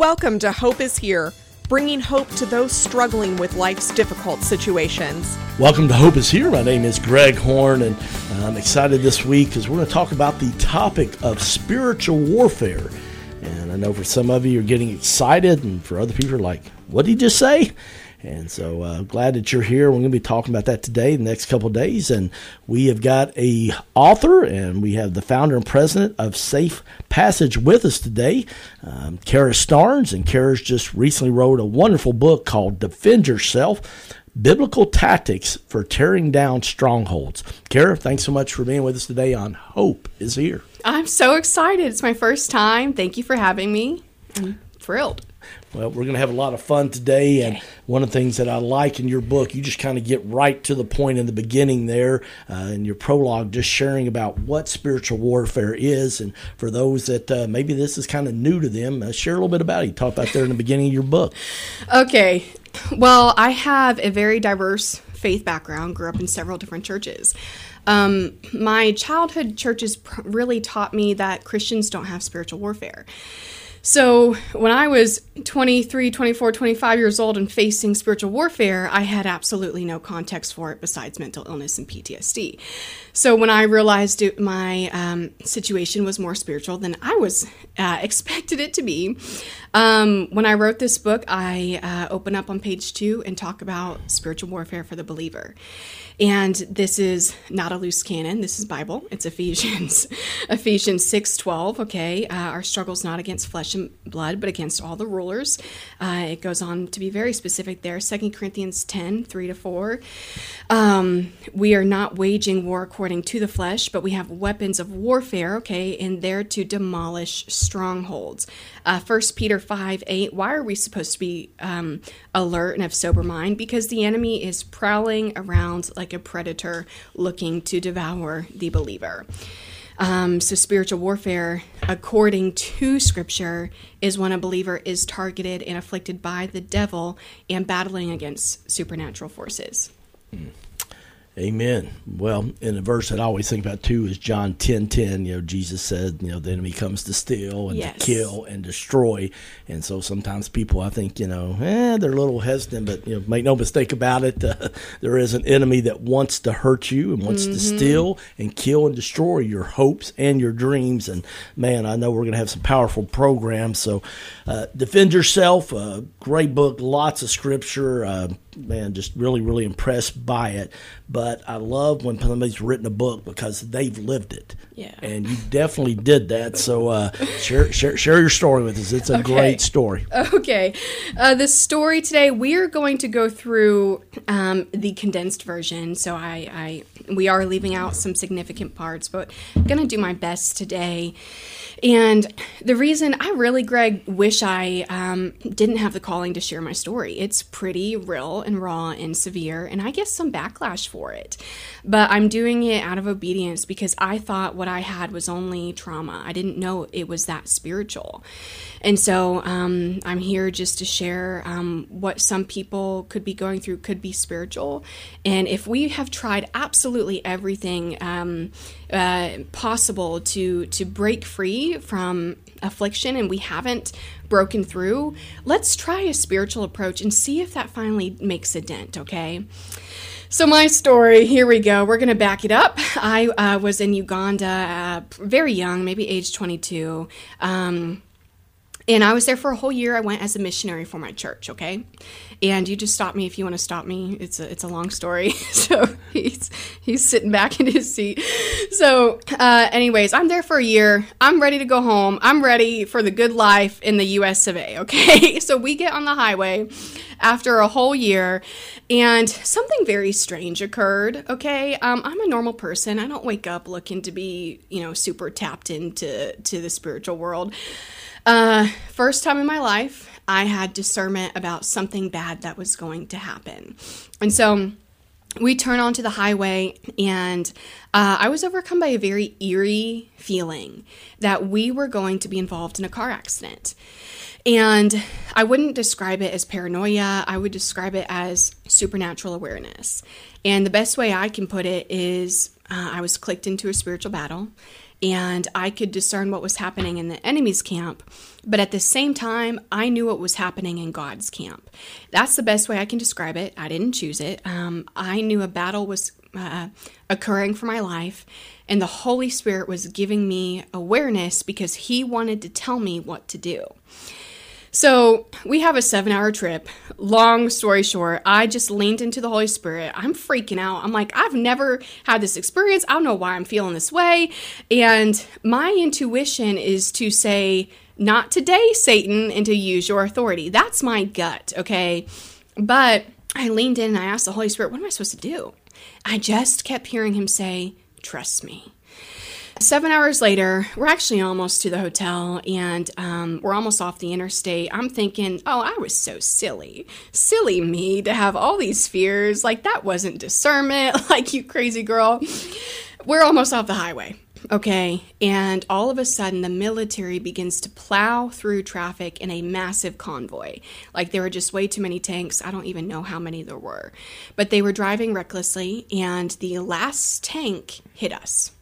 Welcome to Hope is Here, bringing hope to those struggling with life's difficult situations. Welcome to Hope is Here. My name is Greg Horn, and I'm excited this week because we're going to talk about the topic of spiritual warfare. And I know for some of you, you're getting excited, and for other people, you're like, what did he just say? And so glad that you're here. We're going to be talking about that today, the next couple of days. And we have got a author, and we have the founder and president of Safe Passage with us today, Kara Starnes. And Kara's just recently wrote a wonderful book called Defend Yourself, Biblical Tactics for Tearing Down Strongholds. Kara, thanks so much for being with us today on Hope is Here. I'm so excited. It's my first time. Thank you for having me. I'm thrilled. Well, we're going to have a lot of fun today, and one of the things that I like in your book, you just kind of get right to the point in the beginning there in your prologue, just sharing about what spiritual warfare is, and for those that maybe this is kind of new to them, share a little bit about it. You talk about there in the beginning of your book. Okay. Well, I have a very diverse faith background, grew up in several different churches. My childhood churches really taught me that Christians don't have spiritual warfare. So when I was 23, 24, 25 years old and facing spiritual warfare, I had absolutely no context for it besides mental illness and PTSD. So when I realized my situation was more spiritual than I was expected it to be, when I wrote this book, I open up on page 2 and talk about spiritual warfare for the believer. And this is not a loose cannon. This is Bible. It's Ephesians 6:12. Okay, our struggle's not against flesh and blood, but against all the rulers. It goes on to be very specific there. 2 Corinthians 10:3-4. We are not waging war according to the flesh, but we have weapons of warfare. Okay, and they're to demolish strongholds. 1 Peter 5:8. Why are we supposed to be alert and of sober mind? Because the enemy is prowling around like a predator looking to devour the believer. So spiritual warfare, according to Scripture, is when a believer is targeted and afflicted by the devil and battling against supernatural forces. Amen. Well, in a verse that I always think about too is John 10:10. Jesus said, the enemy comes to steal and to kill and destroy. And so sometimes people, I think, they're a little hesitant, but make no mistake about it. There is an enemy that wants to hurt you and wants to steal and kill and destroy your hopes and your dreams. And man, I know we're going to have some powerful programs. So Defend Yourself, great book, lots of scripture. Man, just really, really impressed by it. But I love when somebody's written a book because they've lived it. Yeah. And you definitely did that. So share your story with us. It's a great story. Okay. The story today, we are going to go through the condensed version. So we are leaving out some significant parts, but I'm going to do my best today. And the reason I really, Greg, wish I didn't have the calling to share my story. It's pretty real and raw and severe, and I get some backlash for it. But I'm doing it out of obedience because I thought what I had was only trauma. I didn't know it was that spiritual. And so I'm here just to share what some people could be going through could be spiritual. And if we have tried absolutely everything possible to break free from affliction and we haven't broken through, let's try a spiritual approach and see if that finally makes a dent, okay? So my story, here we go. We're going to back it up. I was in Uganda very young, maybe age 22. And I was there for a whole year. I went as a missionary for my church, okay? And you just stop me if you want to stop me. It's a long story. So he's sitting back in his seat. So anyways, I'm there for a year. I'm ready to go home. I'm ready for the good life in the US of A, okay? So we get on the highway after a whole year, and something very strange occurred, okay? I'm a normal person. I don't wake up looking to be, super tapped into the spiritual world. First time in my life, I had discernment about something bad that was going to happen. And so we turn onto the highway, and I was overcome by a very eerie feeling that we were going to be involved in a car accident. And I wouldn't describe it as paranoia. I would describe it as supernatural awareness. And the best way I can put it is I was clicked into a spiritual battle. and I could discern what was happening in the enemy's camp. But at the same time, I knew what was happening in God's camp. That's the best way I can describe it. I didn't choose it. I knew a battle was occurring for my life, and the Holy Spirit was giving me awareness because He wanted to tell me what to do. So we have a 7-hour trip. Long story short, I just leaned into the Holy Spirit. I'm freaking out. I'm like, I've never had this experience. I don't know why I'm feeling this way. And my intuition is to say, not today, Satan, and to use your authority. That's my gut, okay? But I leaned in and I asked the Holy Spirit, what am I supposed to do? I just kept hearing Him say, trust me. 7 hours later, we're actually almost to the hotel, and we're almost off the interstate. I'm thinking, oh, I was so silly. Silly me to have all these fears. Like, that wasn't discernment. Like, you crazy girl. We're almost off the highway. Okay, and all of a sudden, the military begins to plow through traffic in a massive convoy. Like, there were just way too many tanks. I don't even know how many there were. But they were driving recklessly, and the last tank hit us.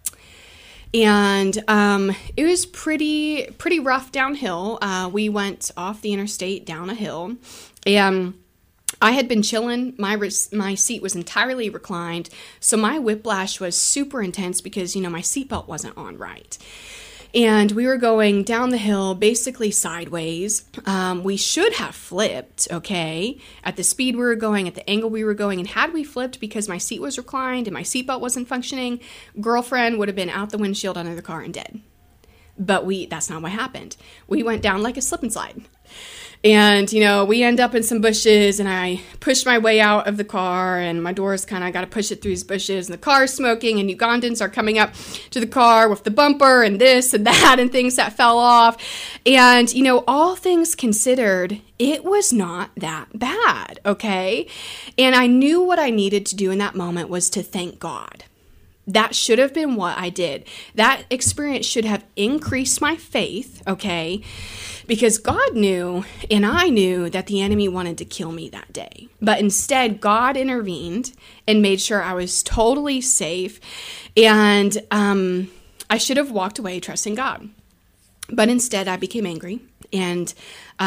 And it was pretty rough downhill. We went off the interstate down a hill, and I had been chilling. My seat was entirely reclined, so my whiplash was super intense because, my seatbelt wasn't on right. And we were going down the hill, basically sideways. We should have flipped, okay, at the speed we were going, at the angle we were going. And had we flipped because my seat was reclined and my seatbelt wasn't functioning, girlfriend would have been out the windshield under the car and dead. But that's not what happened. We went down like a slip and slide. And, we end up in some bushes, and I push my way out of the car, and my door's I got to push it through these bushes, and the car's smoking, and Ugandans are coming up to the car with the bumper and this and that and things that fell off. And, all things considered, it was not that bad, okay? And I knew what I needed to do in that moment was to thank God. That should have been what I did. That experience should have increased my faith, okay? Because God knew and I knew that the enemy wanted to kill me that day. But instead, God intervened and made sure I was totally safe. And I should have walked away trusting God. But instead, I became angry. And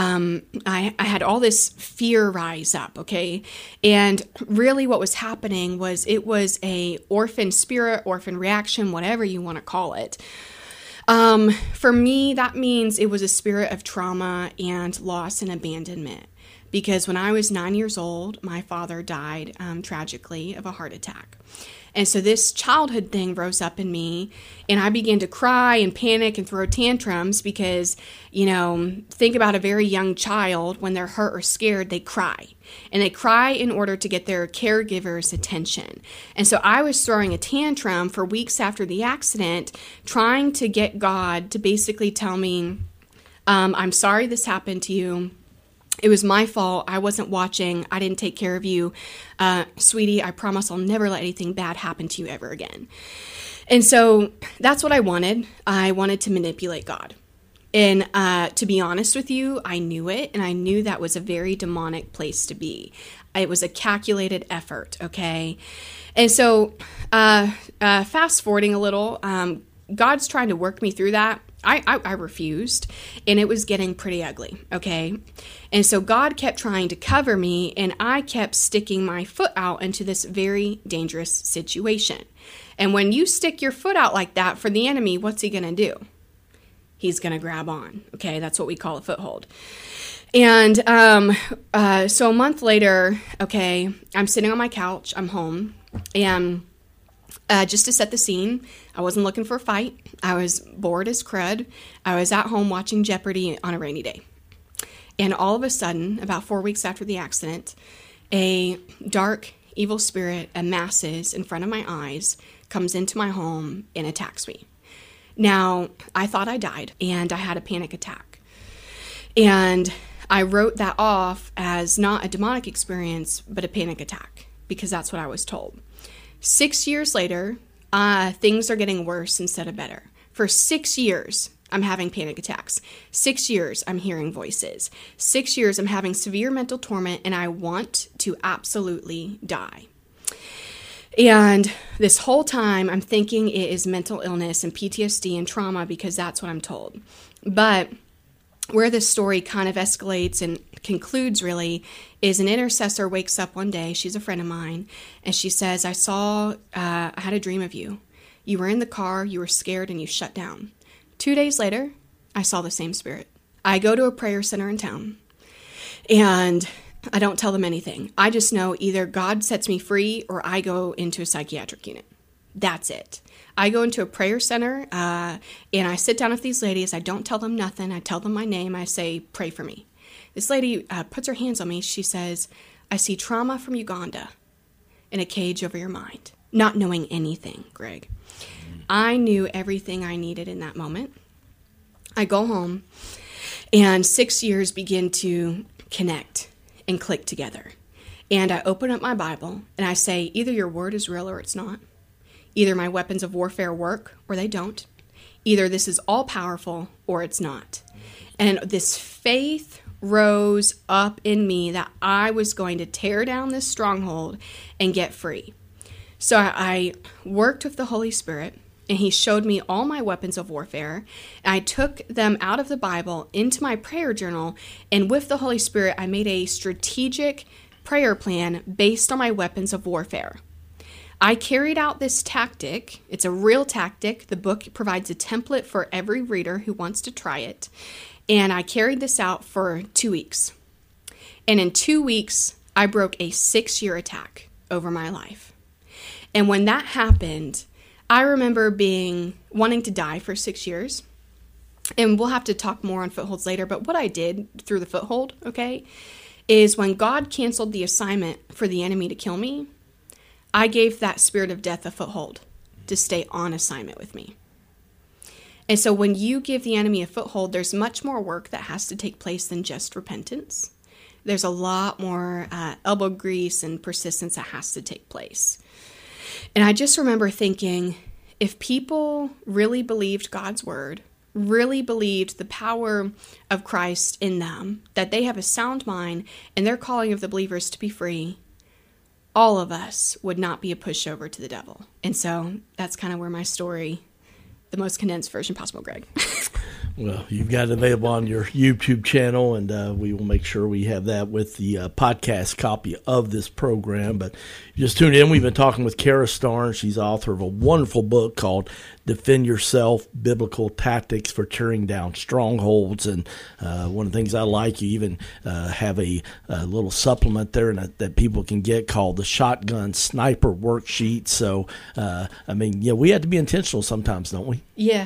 I had all this fear rise up, okay? And really what was happening was it was a orphan spirit, orphan reaction, whatever you want to call it. For me, that means it was a spirit of trauma and loss and abandonment. Because when I was 9 years old, my father died tragically of a heart attack. And so this childhood thing rose up in me, and I began to cry and panic and throw tantrums because, think about a very young child. When they're hurt or scared, they cry. And they cry in order to get their caregiver's attention. And so I was throwing a tantrum for weeks after the accident, trying to get God to basically tell me, I'm sorry this happened to you. It was my fault. I wasn't watching. I didn't take care of you. Sweetie, I promise I'll never let anything bad happen to you ever again. And so that's what I wanted. I wanted to manipulate God. And to be honest with you, I knew it. And I knew that was a very demonic place to be. It was a calculated effort, okay? And so fast forwarding a little, God's trying to work me through that. I refused, and it was getting pretty ugly, okay? And so God kept trying to cover me, and I kept sticking my foot out into this very dangerous situation. And when you stick your foot out like that for the enemy, what's he going to do? He's going to grab on, okay? That's what we call a foothold. And so a month later, okay, I'm sitting on my couch, I'm home, and just to set the scene, I wasn't looking for a fight. I was bored as crud. I was at home watching Jeopardy on a rainy day. And all of a sudden, about 4 weeks after the accident, a dark, evil spirit amasses in front of my eyes, comes into my home, and attacks me. Now, I thought I died, and I had a panic attack. And I wrote that off as not a demonic experience, but a panic attack, because that's what I was told. 6 years later, things are getting worse instead of better. For 6 years, I'm having panic attacks. 6 years, I'm hearing voices. 6 years, I'm having severe mental torment, and I want to absolutely die. And this whole time, I'm thinking it is mental illness and PTSD and trauma because that's what I'm told. But where this story kind of escalates and concludes really is an intercessor wakes up one day. She's a friend of mine. And she says, I had a dream of you. You were in the car, you were scared, and you shut down. 2 days later, I saw the same spirit. I go to a prayer center in town, and I don't tell them anything. I just know either God sets me free or I go into a psychiatric unit. That's it. I go into a prayer center, and I sit down with these ladies. I don't tell them nothing. I tell them my name. I say, pray for me. This lady puts her hands on me. She says, I see trauma from Uganda in a cage over your mind. Not knowing anything, Greg. I knew everything I needed in that moment. I go home, and 6 years begin to connect and click together. And I open up my Bible, and I say, either your word is real or it's not. Either my weapons of warfare work or they don't. Either this is all powerful or it's not. And this faith rose up in me that I was going to tear down this stronghold and get free. So I worked with the Holy Spirit, and he showed me all my weapons of warfare. And I took them out of the Bible into my prayer journal, and with the Holy Spirit, I made a strategic prayer plan based on my weapons of warfare. I carried out this tactic. It's a real tactic. The book provides a template for every reader who wants to try it. And I carried this out for 2 weeks. And in 2 weeks, I broke a 6-year attack over my life. And when that happened, I remember wanting to die for 6 years. And we'll have to talk more on footholds later. But what I did through the foothold, okay, is when God canceled the assignment for the enemy to kill me, I gave that spirit of death a foothold to stay on assignment with me. And so when you give the enemy a foothold, there's much more work that has to take place than just repentance. There's a lot more elbow grease and persistence that has to take place. And I just remember thinking, if people really believed God's word, really believed the power of Christ in them, that they have a sound mind and they're calling of the believers to be free, all of us would not be a pushover to the devil. And so that's kind of where my story, the most condensed version possible, Greg. Well, you've got it available on your YouTube channel, and we will make sure we have that with the podcast copy of this program. But you just tuned in. We've been talking with Kara Starnes. She's author of a wonderful book called Defend Yourself, Biblical Tactics for Tearing Down Strongholds. And one of the things I like, you even have a little supplement there that people can get called the Shotgun Sniper Worksheet. So, we have to be intentional sometimes, don't we? Yeah.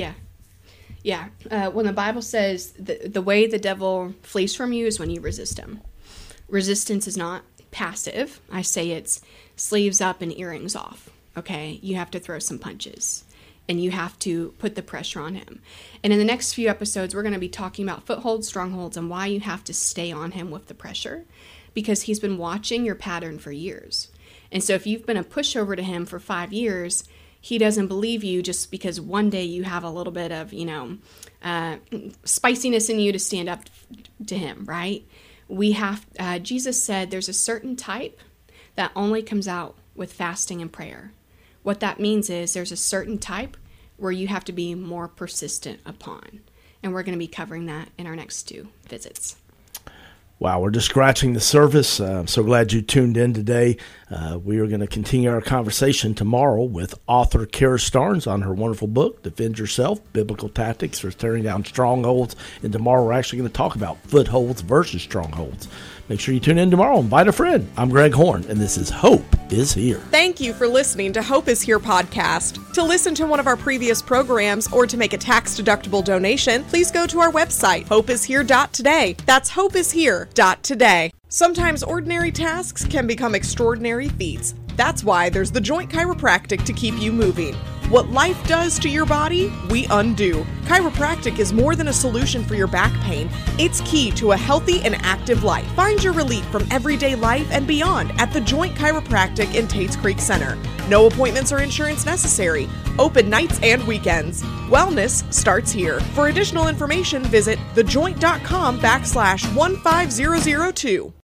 When the Bible says the way the devil flees from you is when you resist him. Resistance is not passive. I say it's sleeves up and earrings off. Okay, you have to throw some punches, and you have to put the pressure on him. And in the next few episodes, we're going to be talking about footholds, strongholds, and why you have to stay on him with the pressure, because he's been watching your pattern for years. And so if you've been a pushover to him for 5 years, he doesn't believe you just because one day you have a little bit of, spiciness in you to stand up to him, right? Jesus said there's a certain type that only comes out with fasting and prayer. What that means is there's a certain type where you have to be more persistent upon. And we're going to be covering that in our next 2 visits. Wow, we're just scratching the surface. I'm so glad you tuned in today. We are going to continue our conversation tomorrow with author Kara Starnes on her wonderful book, Defend Yourself, Biblical Tactics for Tearing Down Strongholds. And tomorrow we're actually going to talk about footholds versus strongholds. Make sure you tune in tomorrow. Invite a friend. I'm Greg Horn, and this is Hope is Here. Thank you for listening to Hope is Here podcast. To listen to one of our previous programs or to make a tax-deductible donation, please go to our website, hopeishere.today. That's hopeishere.today. Sometimes ordinary tasks can become extraordinary feats. That's why there's the Joint Chiropractic to keep you moving. What life does to your body, we undo. Chiropractic is more than a solution for your back pain. It's key to a healthy and active life. Find your relief from everyday life and beyond at the Joint Chiropractic in Tates Creek Center. No appointments or insurance necessary. Open nights and weekends. Wellness starts here. For additional information, visit thejoint.com/15002.